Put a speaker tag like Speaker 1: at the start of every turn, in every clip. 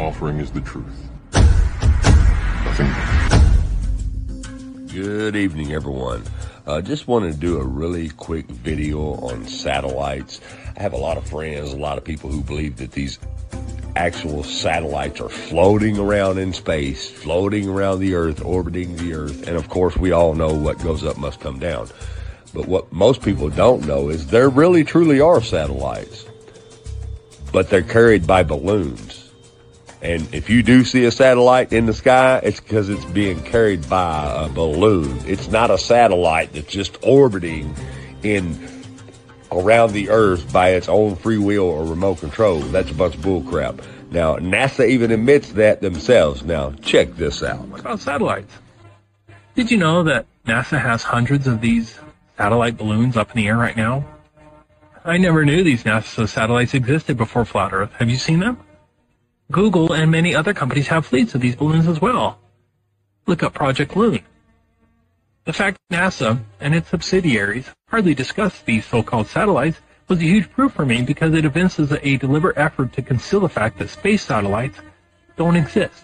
Speaker 1: offering is the truth. Nothing more.
Speaker 2: Good evening, everyone. Just wanted to do a really quick video on satellites. I have a lot of friends, a lot of people who believe that these actual satellites are floating around in space, floating around the Earth, orbiting the Earth. And of course, we all know what goes up must come down. But what most people don't know is there really truly are satellites, but they're carried by balloons. And if you do see a satellite in the sky, it's because it's being carried by a balloon. It's not a satellite that's just orbiting around the Earth by its own free will or remote control. That's a bunch of bull crap. Now, NASA even admits that themselves. Now, check this out.
Speaker 3: What about satellites? Did you know that NASA has hundreds of these satellite balloons up in the air right now? I never knew these NASA satellites existed before Flat Earth. Have you seen them? Google and many other companies have fleets of these balloons as well. Look up Project Loon. The fact that NASA and its subsidiaries hardly discuss these so-called satellites was a huge proof for me, because it evinces a deliberate effort to conceal the fact that space satellites don't exist.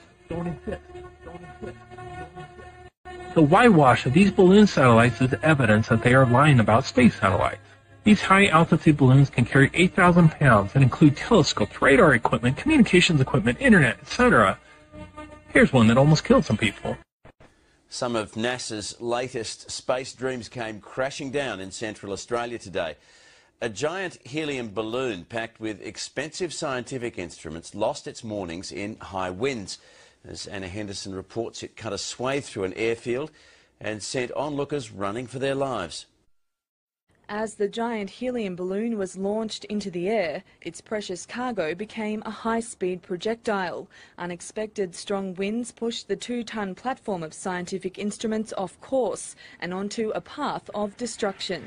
Speaker 3: The whitewash of these balloon satellites is evidence that they are lying about space satellites. These high-altitude balloons can carry 8,000 pounds and include telescopes, radar equipment, communications equipment, internet, etc. Here's one that almost killed some people.
Speaker 4: Some of NASA's latest space dreams came crashing down in Central Australia today. A giant helium balloon packed with expensive scientific instruments lost its moorings in high winds. As Anna Henderson reports, it cut a swathe through an airfield and sent onlookers running for their lives.
Speaker 5: As the giant helium balloon was launched into the air, its precious cargo became a high-speed projectile. Unexpected strong winds pushed the 2-ton platform of scientific instruments off course and onto a path of destruction.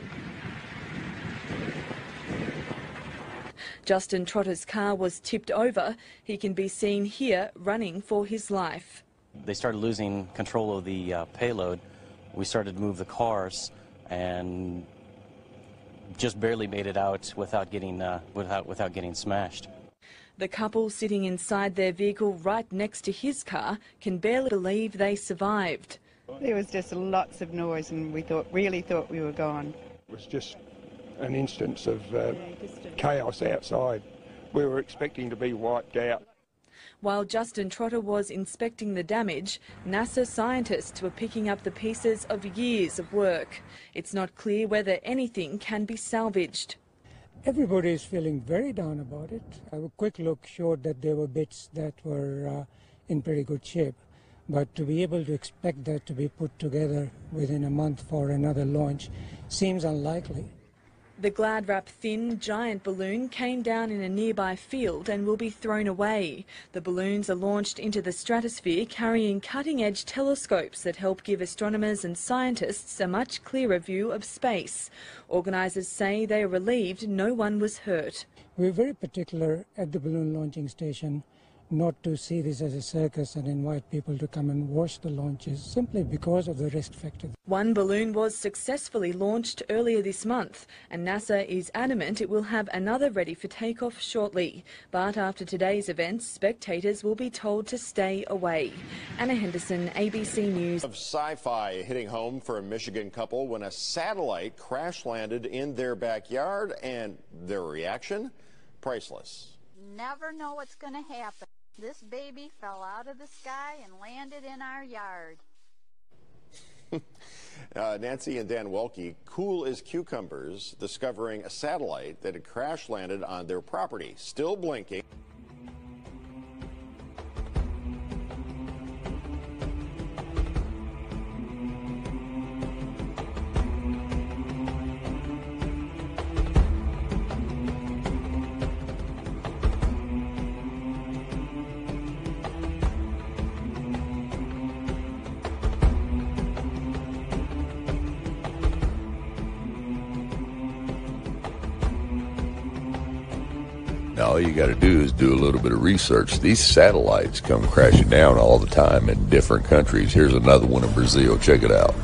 Speaker 5: Justin Trotter's car was tipped over. He can be seen here running for his life.
Speaker 6: They started losing control of the payload. We started to move the cars and just barely made it out without getting smashed.
Speaker 5: The couple sitting inside their vehicle right next to his car can barely believe they survived.
Speaker 7: There was just lots of noise and we really thought we were gone.
Speaker 8: It was just an instance of chaos outside. We were expecting to be wiped out.
Speaker 5: While Justin Trotter was inspecting the damage, NASA scientists were picking up the pieces of years of work. It's not clear whether anything can be salvaged.
Speaker 9: Everybody is feeling very down about it. A quick look showed that there were bits that were in pretty good shape. But to be able to expect that to be put together within a month for another launch seems unlikely.
Speaker 5: The Glad-wrap thin, giant balloon came down in a nearby field and will be thrown away. The balloons are launched into the stratosphere carrying cutting-edge telescopes that help give astronomers and scientists a much clearer view of space. Organisers say they are relieved no one was hurt.
Speaker 9: We're very particular at the balloon launching station not to see this as a circus and invite people to come and watch the launches simply because of the risk factor.
Speaker 5: One balloon was successfully launched earlier this month, and NASA is adamant it will have another ready for takeoff shortly. But after today's events, spectators will be told to stay away. Anna Henderson, ABC News.
Speaker 10: Of sci-fi hitting home for a Michigan couple when a satellite crash landed in their backyard, and their reaction? Priceless.
Speaker 11: Never know what's going to happen. This baby fell out of the sky and landed in our yard.
Speaker 10: Nancy and Dan Welke, cool as cucumbers, discovering a satellite that had crash landed on their property, still blinking.
Speaker 2: Now, all you got to do is do a little bit of research. These satellites come crashing down all the time in different countries. Here's another one in Brazil. Check it out.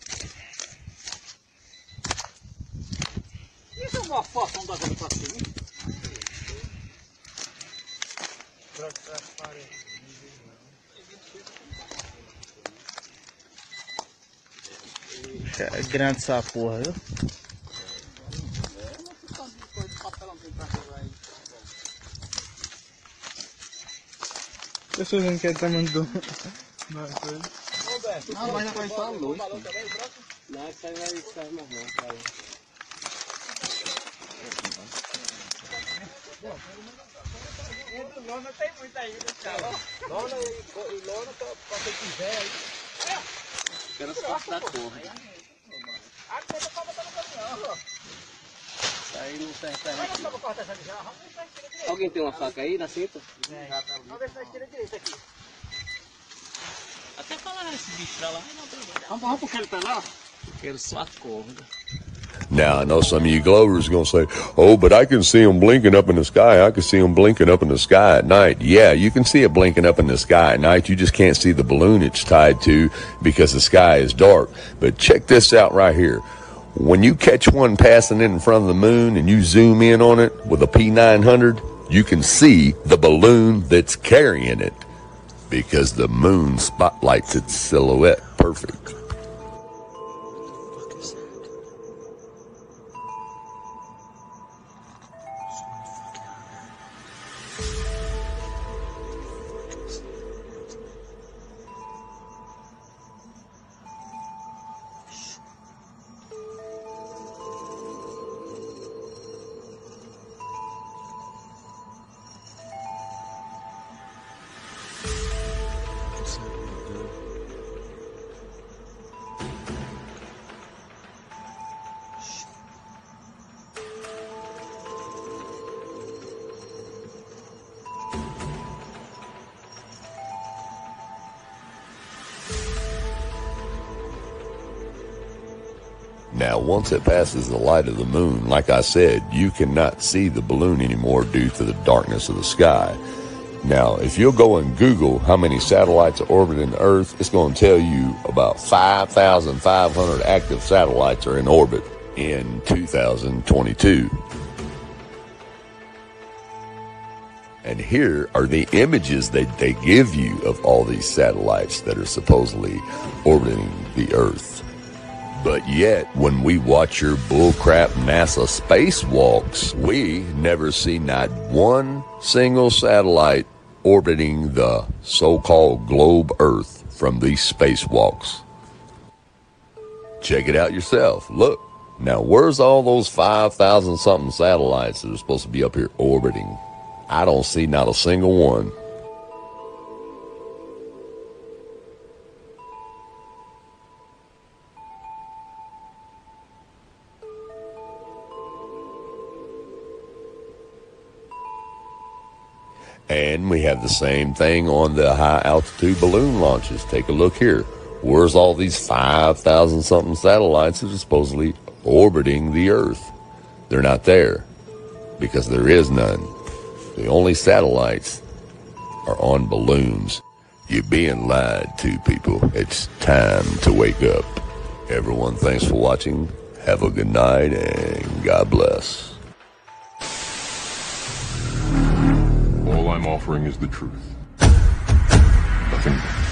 Speaker 12: Isso é uma fação da gravatação. Grande essa porra, viu? Eu sou vendo que ele tá mandando. Não, mas não vai só a luz. Não, isso aí vai mais não, cara. Lona tem muito aí, cara. Lona e lona pra quem quiser aí. Quero as fotos da porra. A coisa pra botar no caminhão, ó. Isso aí não serve pra nada. Alguém tem uma faca aí na cinta? Vamos ver se nós tira direito aqui. Até falar esse bicho pra lá. Vamos puxar ele pra lá. Quero só a corda.
Speaker 2: Now, I know some of you Glovers are going to say, oh, but I can see them blinking up in the sky. I can see them blinking up in the sky at night. Yeah, you can see it blinking up in the sky at night. You just can't see the balloon it's tied to because the sky is dark. But check this out right here. When you catch one passing in front of the moon and you zoom in on it with a P900, you can see the balloon that's carrying it because the moon spotlights its silhouette perfect. Now, once it passes the light of the moon, like I said, you cannot see the balloon anymore due to the darkness of the sky. Now, if you'll go and Google how many satellites are orbiting the Earth, it's going to tell you about 5,500 active satellites are in orbit in 2022. And here are the images that they give you of all these satellites that are supposedly orbiting the Earth. But yet, when we watch your bullcrap NASA spacewalks, we never see not one single satellite orbiting the so-called globe Earth from these spacewalks. Check it out yourself. Look. Now, where's all those 5,000 something satellites that are supposed to be up here orbiting? I don't see not a single one. And we have the same thing on the high-altitude balloon launches. Take a look here. Where's all these 5,000 something satellites that are supposedly orbiting the Earth? They're not there because there is none. The only satellites are on balloons. You're being lied to, people. It's time to wake up. Everyone, thanks for watching. Have a good night and God bless.
Speaker 1: All I'm offering is the truth. Nothing more.